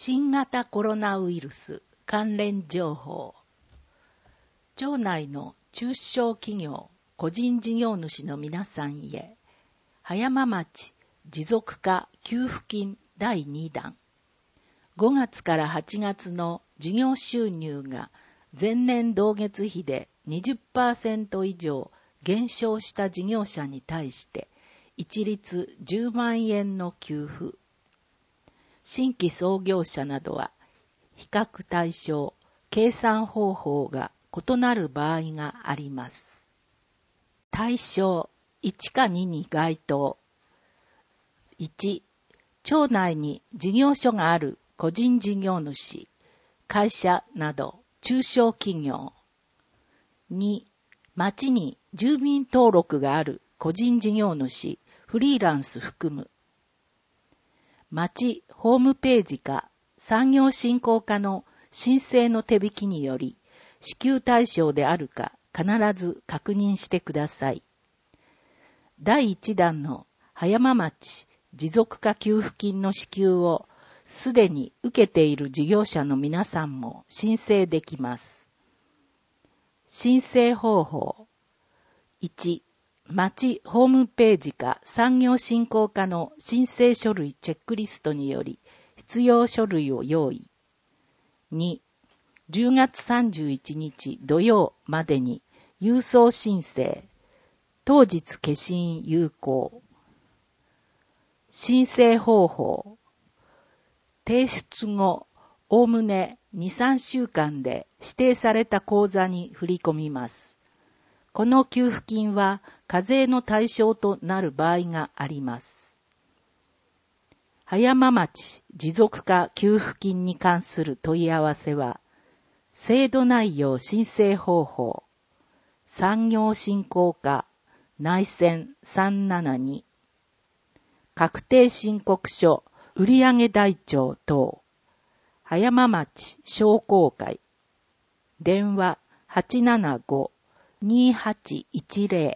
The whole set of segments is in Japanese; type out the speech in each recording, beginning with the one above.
新型コロナウイルス関連情報。町内の中小企業、個人事業主の皆さんへ、葉山町持続化給付金第2弾。5月から8月の事業収入が前年同月比で 20% 以上減少した事業者に対して一律10万円の給付。新規創業者などは比較対象、計算方法が異なる場合があります。対象1か2に該当。1、町内に事業所がある個人事業主、会社など中小企業。2、町に住民登録がある個人事業主、フリーランス含む。町ホームページか産業振興課の申請の手引きにより支給対象であるか必ず確認してください。第1弾の葉山町持続化給付金の支給をすでに受けている事業者の皆さんも申請できます。申請方法。1、町ホームページか産業振興課の申請書類チェックリストにより必要書類を用意。2、10月31日土曜までに郵送申請、当日消印有効。申請方法。提出後、おおむね2、3週間で指定された口座に振り込みます。この給付金は課税の対象となる場合があります。葉山町持続化給付金に関する問い合わせは、制度内容申請方法、産業振興課内線372、確定申告書売上台帳等、葉山町商工会、電話875-2810、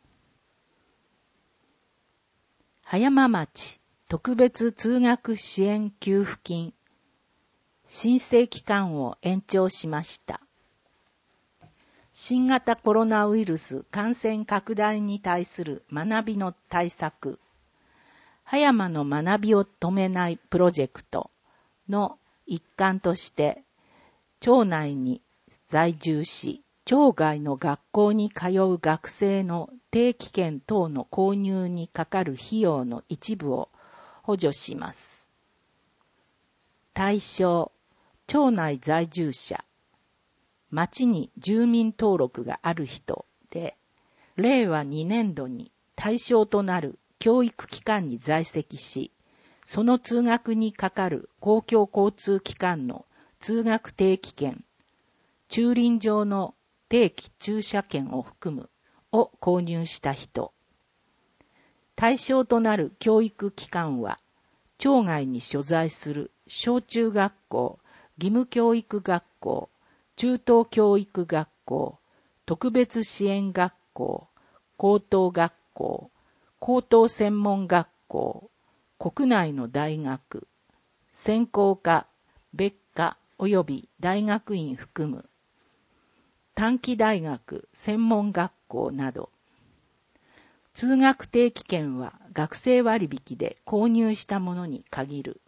葉山町特別通学支援給付金、申請期間を延長しました。新型コロナウイルス感染拡大に対する学びの対策、葉山の学びを止めないプロジェクトの一環として、町内に在住し、町外の学校に通う学生の定期券等の購入にかかる費用の一部を補助します。対象、町内在住者、町に住民登録がある人で、令和2年度に対象となる教育機関に在籍し、その通学にかかる公共交通機関の通学定期券、駐輪場の定期駐車券を含むを購入した人。対象となる教育機関は、町外に所在する小中学校、義務教育学校、中等教育学校、特別支援学校、高等学校、高等専門学校、国内の大学、専攻科、別科及び大学院含む、短期大学、専門学校など、通学定期券は学生割引で購入したものに限る。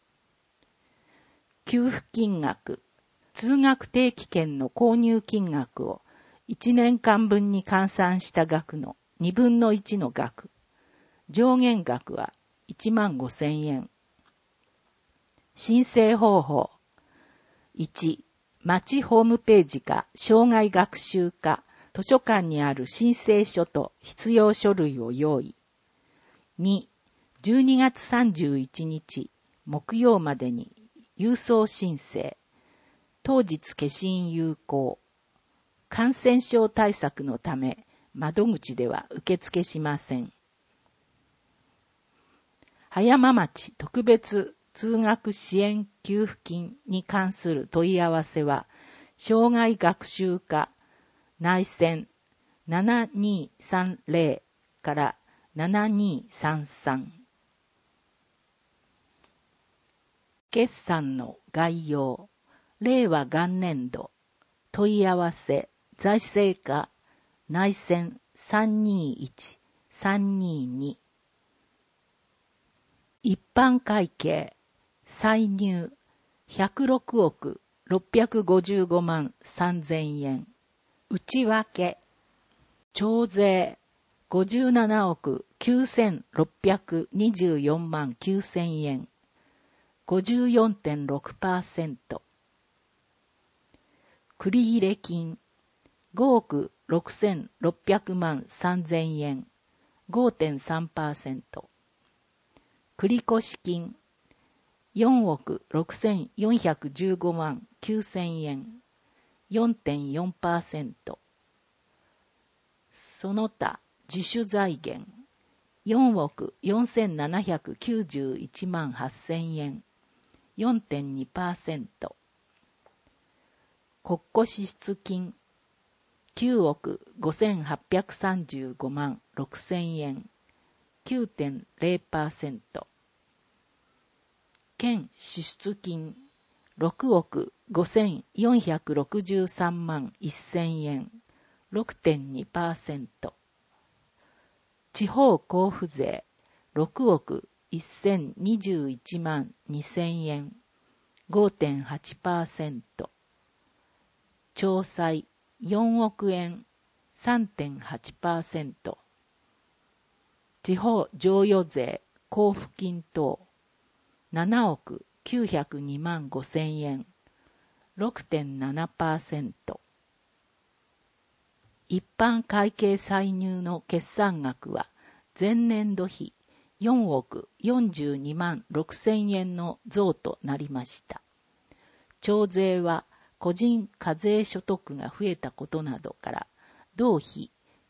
給付金額、通学定期券の購入金額を1年間分に換算した額の2分の1の額。上限額は15,000円。申請方法。1、町ホームページか障害学習課、図書館にある申請書と必要書類を用意。2、12月31日木曜までに郵送申請。当日消印有効。感染症対策のため窓口では受付しません。葉山町特別通学支援給付金に関する問い合わせは、障害学習課内線7230から7233 決算の概要。令和元年度。問い合わせ。財政課。内線321-322。一般会計。歳入。106億655万3000円。内訳。徴税。57億9624万9000円。54.6%。繰入金。5億6600万3000円。5.3%。繰越金。4億6415万9000円。4.4%。その他、自主財源。4億4791万8000円。4.2%。国庫支出金。9億5835万6000円。9.0%。県支出金。6億5463万1000円。6.2%。地方交付税。6億1021万2000円。5.8%。徴歳4億円。3.8%。地方剰余税交付金等。7億902万5000円。6.7%。一般会計歳入の決算額は前年度比4億42万6000円の増となりました。徴税は個人課税所得が増えたことなどから同比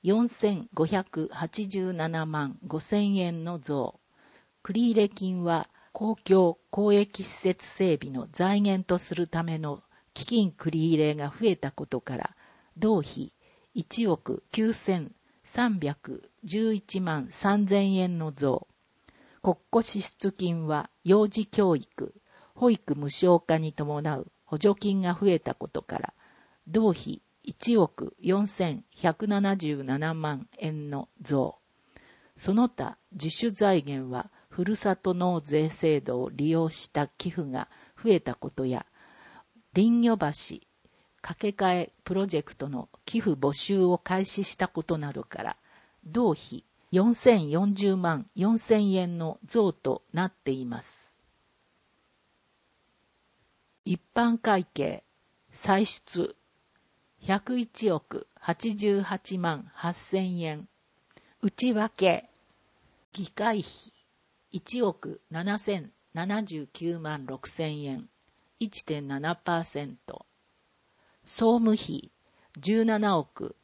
4587万5000円の増。繰入金は公共公益施設整備の財源とするための基金繰入が増えたことから同比1億9311万3000円の増。国庫支出金は幼児教育、保育無償化に伴う補助金が増えたことから同比1億4177万円の増。その他自主財源はふるさと納税制度を利用した寄付が増えたことや林魚橋架け替えプロジェクトの寄付募集を開始したことなどから同比4040万4000円の増となっています。一般会計歳出101億88万8000円。内訳議会費1億7079万6000円。1.7%。総務費17億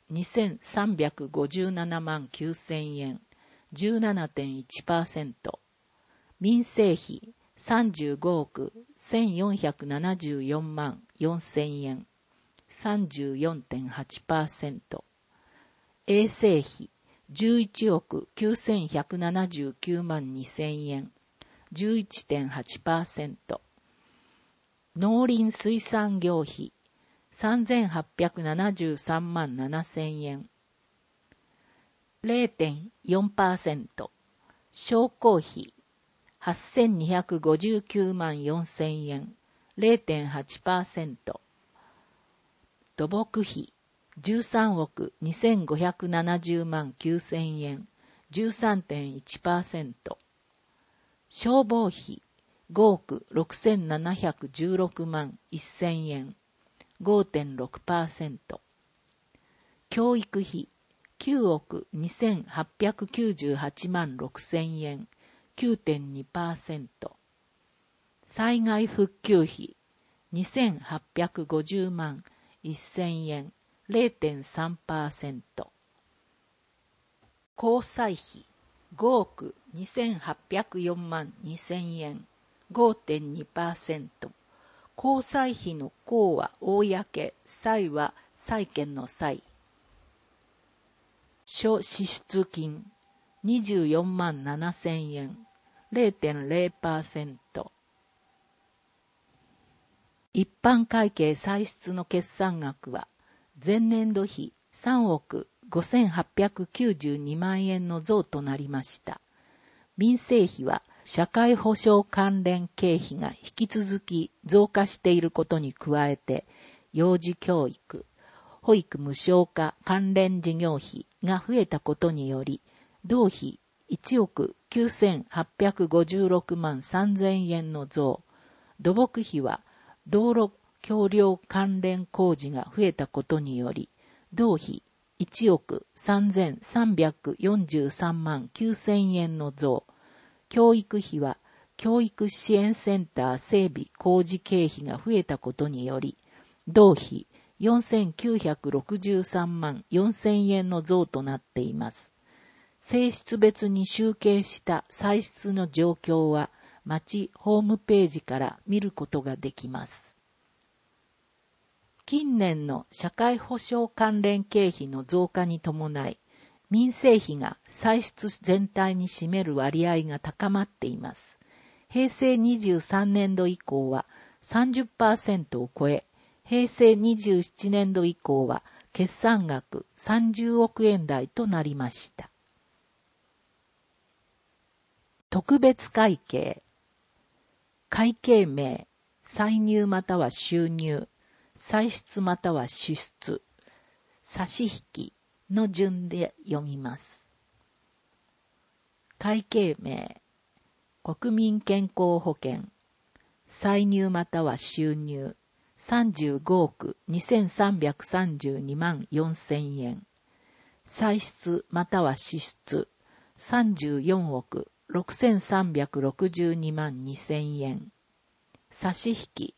2357万9000円。17.1%。民生費35億1474万4000円。34.8%。衛生費11億9179万2000円。11.8%。農林水産業費3873万7000円。0.4%。商工費8259万4000円。0.8%。土木費13億2570万9000円。13.1%。消防費5億6716万1000円。5.6%。教育費9億2898万6000円。9.2%。災害復旧費2850万1000円。0.3%。交際費5億2804万2000円。5.2%。交際費の公は公、債は債権の債。諸支出金24万7000円。0.0%。 一般会計歳出の決算額は、前年度比3億5892万円の増となりました。民生費は社会保障関連経費が引き続き増加していることに加えて、幼児教育、保育無償化関連事業費が増えたことにより、同費1億9856万3000円の増、土木費は道路橋梁関連工事が増えたことにより、同費1億3343万9000円の増、教育費は教育支援センター整備工事経費が増えたことにより、同費4963万4000円の増となっています。性質別に集計した歳出の状況は、町ホームページから見ることができます。近年の社会保障関連経費の増加に伴い、民生費が歳出全体に占める割合が高まっています。平成23年度以降は 30% を超え、平成27年度以降は決算額30億円台となりました。特別会計。会計名、歳入または収入、歳出または支出、差し引きの順で読みます。会計名、国民健康保険、歳入または収入、35億2332万4000円、歳出または支出、34億6362万2000円、差し引き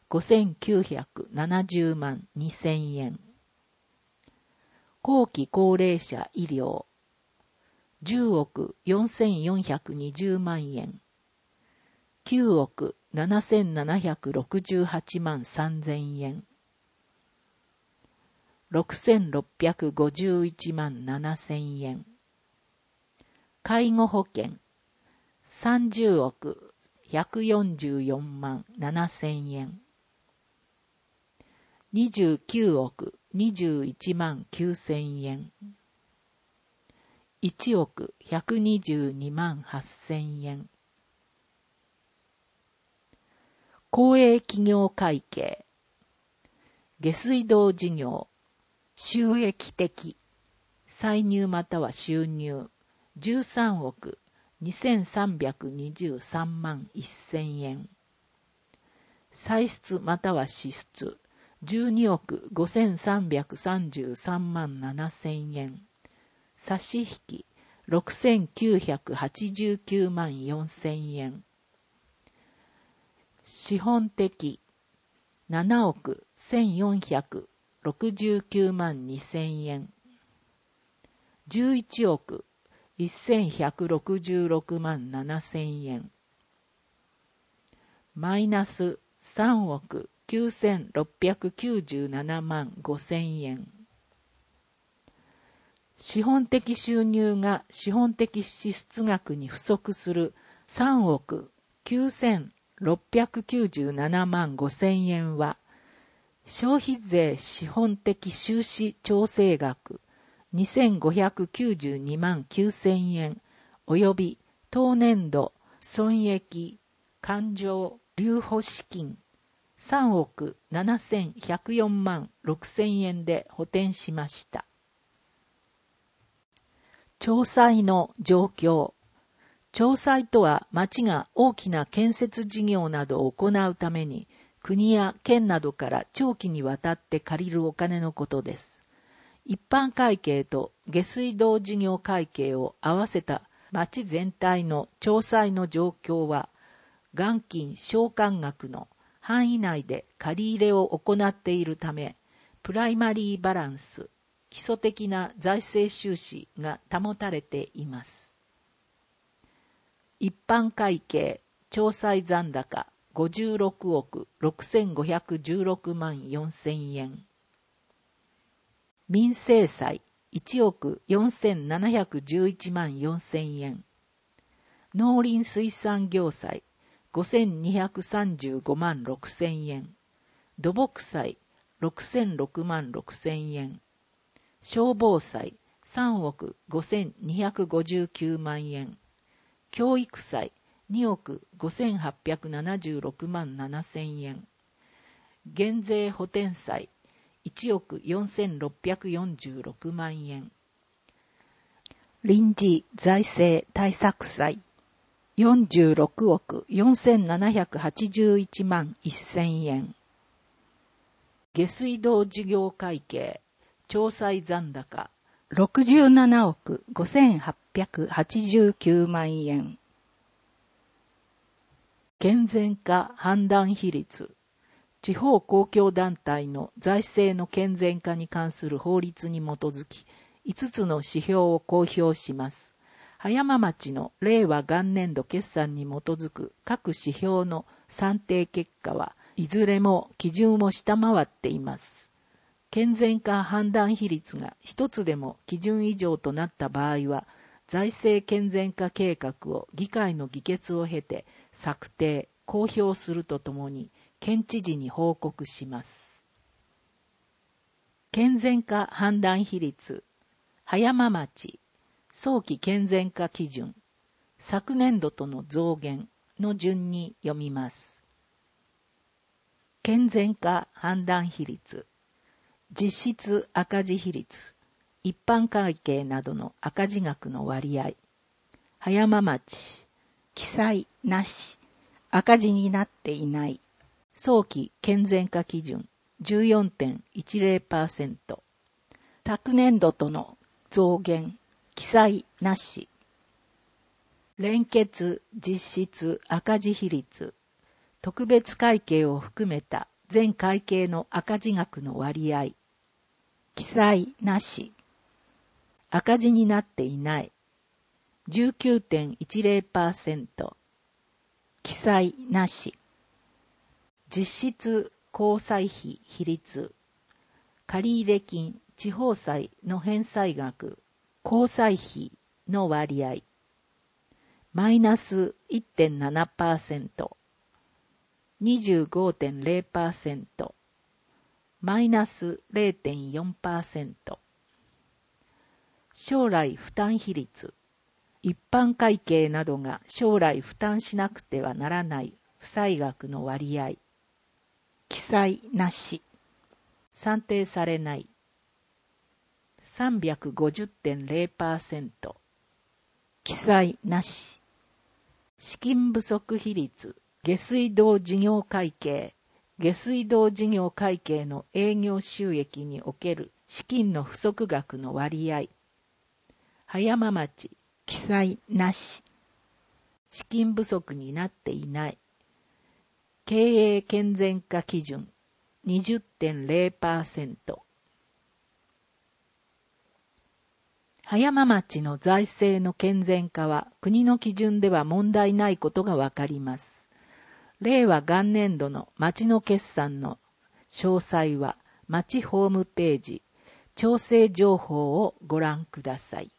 5970万2000円、後期高齢者医療10億4420万円、9億7768万3000円、6651万7000円、介護保険30億144万7000円、29億21万9000円、1億122万8000円、公営企業会計、下水道事業、収益的、歳入または収入、13億2323万1000円、歳出または支出、12億5333万7000円、差し引き6989万4000円、資本的7億1469万2000円、11億1166万7000円、マイナス3億9697万5000円、資本的収入が資本的支出額に不足する3億9697万5000円は、消費税資本的収支調整額2592万9000円及び当年度損益勘定留保資金3億7104万6000円で補填しました。町債の状況。町債とは町が大きな建設事業などを行うために国や県などから長期にわたって借りるお金のことです。一般会計と下水道事業会計を合わせた町全体の町債の状況は、元金償還額の範囲内で借り入れを行っているため、プライマリーバランス、基礎的な財政収支が保たれています。一般会計、町債残高56億6516万4000円。民生債1億4711万4000円。農林水産業債5235万6000円。 土木祭6006万6000円、消防祭3億5259万円、教育祭2億5876万7000円、減税補填祭1億4646万円、臨時財政対策祭46億4781万1000円、下水道事業会計調査残高67億5889万円、健全化判断比率、地方公共団体の財政の健全化に関する法律に基づき、5つの指標を公表します。葉山町の令和元年度決算に基づく各指標の算定結果はいずれも基準を下回っています。健全化判断比率が一つでも基準以上となった場合は、財政健全化計画を議会の議決を経て策定、公表するとともに、県知事に報告します。健全化判断比率、葉山町、早期健全化基準、昨年度との増減の順に読みます。健全化判断比率、実質赤字比率、一般会計などの赤字額の割合、葉山町、記載なし、赤字になっていない、早期健全化基準 14.10%、昨年度との増減、記載なし、連結実質赤字比率、特別会計を含めた全会計の赤字額の割合、記載なし、赤字になっていない、19.10%、記載なし、実質交際費比率、借入金、地方債の返済額、交際費の割合、マイナス 1.7%、25.0%、マイナス 0.4%、将来負担比率、一般会計などが将来負担しなくてはならない負債額の割合、記載なし、算定されない、350.0%、記載なし、資金不足比率、下水道事業会計、下水道事業会計の営業収益における資金の不足額の割合、葉山町、記載なし、資金不足になっていない、経営健全化基準 20.0%。葉山町の財政の健全化は国の基準では問題ないことがわかります。令和元年度の町の決算の詳細は町ホームページ、調整情報をご覧ください。